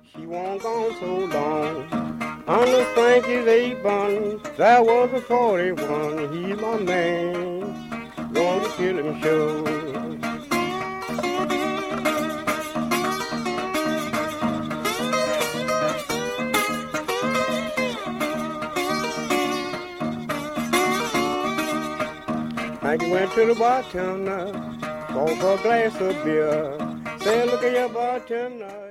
She won't gone so long. On the Frankie's apron, there was a 41. He's my man, gonna kill him sure. Frankie went to the bartender, bought her a glass of beer. Said, look at your bartender.